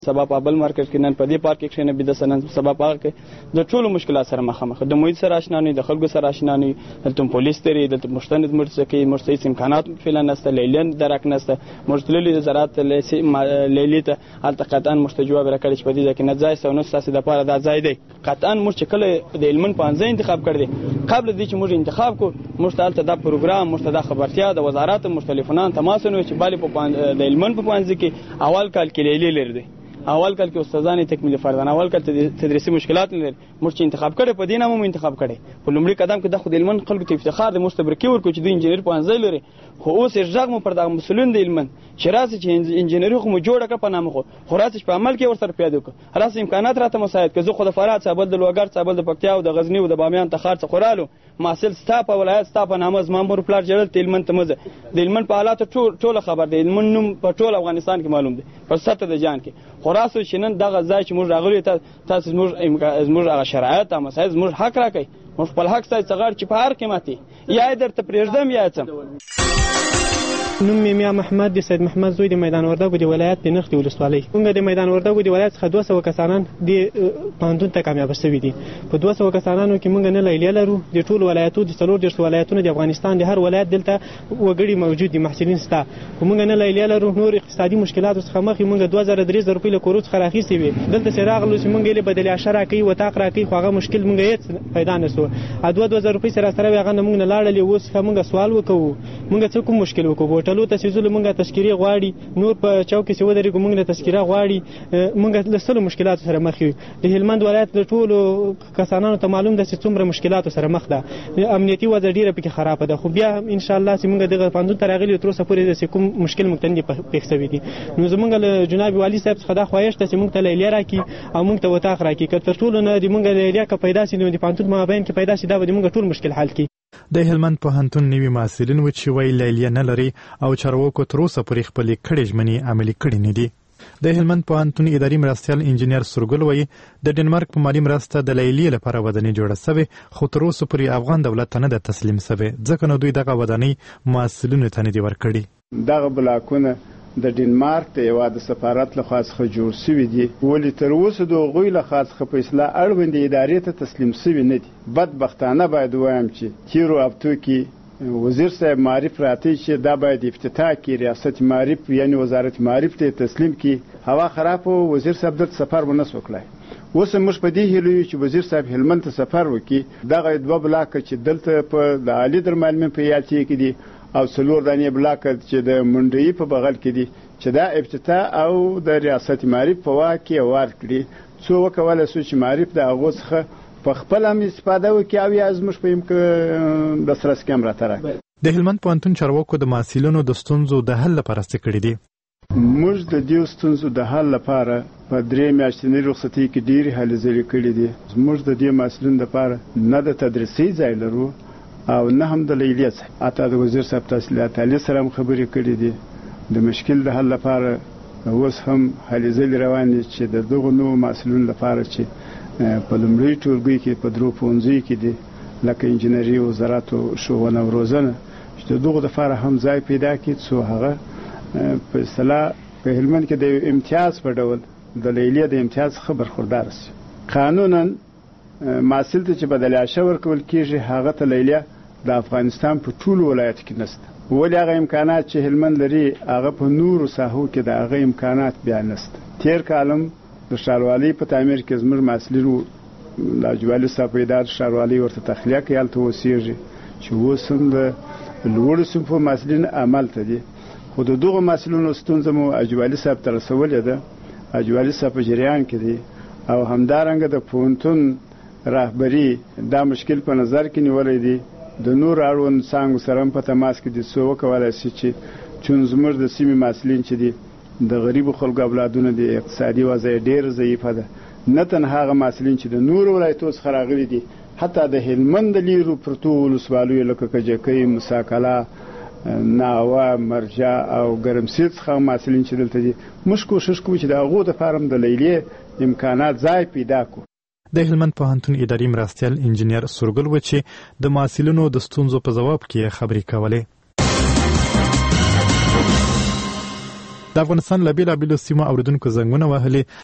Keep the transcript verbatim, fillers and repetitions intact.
سبا په بل مارکیټ کې نن په دې پارک کې نه بده سنن سبا پارک د ټولو مشکلات سره مخامخ د محیط سره آشنا نه د خلکو سره آشنا نه دلته پولیس تری د مشتند مرتکي مرتکي امکانات فعلا نسته لیلن درک نسته مشتللی زراعت لیلی ته التقطان مستجواب راکړي چې په دې کې نه ځای سو نو ساسي د پاره د ځای دی قطعا موږ چې کله د علمن پانځه انتخاب کړی قبل دې چې موږ انتخاب کو مشتال ته د پروګرام مشتدا خبرتیا د وزارت مختلفونان تماس نو چې بالي په د علمن په پانځه کې اول کال کې لیلی لري دی اول کال کې استادان تکمیل فردان اول کال تدریسي مشکلات لري موږ چې انتخاب کړي په دینه مو انتخاب کړي په لومړي قدم کې د خو د علمن خلکو ته افتخار د مستبرکی ورکو چې د انجینر په انځای لري خو اوس ارجاق مو پر د مسولین د علمن چې راځي چې انجینری خو مو جوړ کړ په نامه خو خو راځي په عمل کې ورسره پیاده وکړه راځي امکانات راته مساعد کړي زه خو د فرات صاحب د لوګر صاحب د پکتیا او د غزنی او د بامیان ته خارڅ خورالو ماسل ستا په ولایت ستا په نامه زما مور پلار جړل تلمن تمزه د علمن په حالات ټول خبر دی علمن نوم په ټول افغانستان کې معلوم دی په سطح د جان کې خلاصو چې نن دغه ځای چې موږ راغلي تاسو موږ موږ هغه شرایط او مسایل موږ حق راکړي موږ خپل حق سای څغړ چې په هر قیمتي یا درته پرېږدم یا څه نوم مې میا محمد د سید محمد زوی د میدان وردګو د ولایت د نختی ولسوالۍ موږ د میدان وردګو د ولایت څخه دوه سوه کسانان د پوهنتون ته کامیاب شوي دي په دوه سوه کسانانو کې موږ نه لیلیه لرو د ټولو ولایتو د څلور دېرش ولایتونو د افغانستان د هر ولایت دلته وګړي موجود دي محصلین شته خو موږ نه لیلیه لرو نور اقتصادي مشکلاتو څخه مخکې موږ دوه زره درې زره روپۍ له کورو څخه راخیستې وې دلته چې راغلو چې موږ یې بدلې عشر راکوي وطاق راکوي خو هغه مشکل موږ هېڅ پیدا نه سو دوه دوه زره روپۍ سره سره هغه نه موږ نه لاړلې اوس ښه موږ سوال وکوو موږ څه کوم مشکل وکړو هوټلو ته چې ځو موږ تذکیرې غواړي نور په چوک کې چې ودرېږو موږ نه تذکیره غواړي موږ له سلو مشکلاتو سره مخ یو د هلمند ولایت د ټولو کسانانو ته معلوم ده چې څومره مشکلاتو سره مخ ده امنیتي وضع ډېره پکې خرابه ده خو بیا انشاءالله چې موږ دغه پوهنتون ته راغلي تر اوسه پورې داسې کوم مشکل موږ ته نه دي پېښ شوي دي نو زموږ له جناب والي صاحب څخه دا خواهش ده چې موږ ته لیلیه راکړي او موږ ته وطاق راکړي که تر ټولو نه د موږ لیلیه که پیدا شي نو د پوهنتون په مابین کې پیدا شي دا به د موږ ټول مشکل حل کړي د هلمند پوهنتون نوي محصلین و چې وایي لیلیه نه لري او چارواکو تر اوسه پورې خپلې کړې ژمنې عملي کړې نه دي د هلمند پوهنتون اداري مرستیال انجینر سورګل وایي د ډنمارک په مالي مرسته د لیلیې لپاره ودانۍ جوړه سوې خو تر اوسه پورې افغان دولت ته نه ده تسلیم سوې ځکه نو دوی دغه ودانۍ محصلینو ته نه دي ورکړي دغه بلاکونه د ډنمارک د هېواد د سفارت لخوا څخه جوړ سوي دي ولې تر اوسه د هغوی لخوا څخه په اصلاح اړوندې ادارې ته تسلیم سوي نه دي بدبختانه باید ووایم چې تیرو هفتو کې وزیر صاحب معرف راته چې دا باید افتتاح کړي ریاست معرف یعنی وزارت معرف ته تسلیم کړي هوا خراب و وزیر صاحب دلته سفر ونه سو کړی اوس موږ په دې هیله یو چې وزیر صاحب هلمند ته سفر وکړي دغه دوه بلاکه چې دلته په د عالي درمعلمین په یاتې کې دي او څلور دانې بلاکه چې د منډوي په بغل کې دي چې دا افتتاح او د ریاست معرف په واک کې ورکړي څو وکولی سو چې معرف د هغو څخه په خپل هم استفاده وکړي او یا زموږ په یم کې د سره سکم راته راکړي د هلمند پوهنتون چارواکو د محصلینو د ستونزو د حل لپاره څه کړي دي موږ د دې ستونزو د حل لپاره په درې میاشتنۍ رخصتۍ کې ډېرې هلې ځلې کړي دي موږ د دې محصلینو لپاره نه د تدریسي ځای لرو او نه هم د لیلیې ځای حتی د وزیر صاحب تحصیلات عالي سره هم خبرې کړي دي د مشکل د حل لپاره اوس هم هلې ځلې روانې چې د دغو نوو محصلینو لپاره چې په لومړي ټولګي کې په درو پوهنځیو کې دي لکه انجینري وزارت ښوونه او روزنه چې د دغو دپاره هم ځای پیدا کړي څو هغه په اصطلاح په هلمند کې د امتیاز په ډول د لیلیې د امتیاز څخه برخوردار شي قانونا محصل ته چې بدلیاشه ورکول کېږي هغه ته لیلیه د افغانستان په ټولو ولایتو کې نشته ولې هغه امکانات چې هلمند لري هغه په نورو ساحو کې د هغه امکانات بیا نشته تېر کالم د ښاروالۍ په تعمیر کې زموږ محصلینو لاجوالي صاحب په اداره ښاروالۍ ورته تخلیه کوي هلته اوسېږي چې اوس هم د لوړو صنفو محصلین همالته دي خو د دغو محصلینو ستونزه مو اجوالي صاحب ته رسولې ده اجوالي صاحب په جریان کې دي او همدارنګه د پوهنتون رهبري دا مشکل په نظر کې نیولی دی د نور اړوند څانګو سره هم په تماس کې دي څو وکولی شي چې چون زموږ د سیمې محصلین چې دي د غریبو خلکو اولادونه دي اقتصادي وضع یې ډېره ضعیفه ده نه تنها هغه محصلین چې د نورو ولایتو څخه راغلي دي حتی د هلمند د لیرو پرتو ولسوالیو لکه کجکۍ مساکله ناوه مرجع او ګرمسیر څخه محصلین چې دلته دي موږ کوشش کوو چې د هغو دپاره هم د لیلیې امکانات ځای پیدا کړو د هلمند پوهنتون اداري مرستیال انجینر سورګل و چې د محصلینو د ستونزو په ځواب کې خبرې کولې د افغانستان له بېلابېلو سیمو اوریدونکو زنګونه وهلي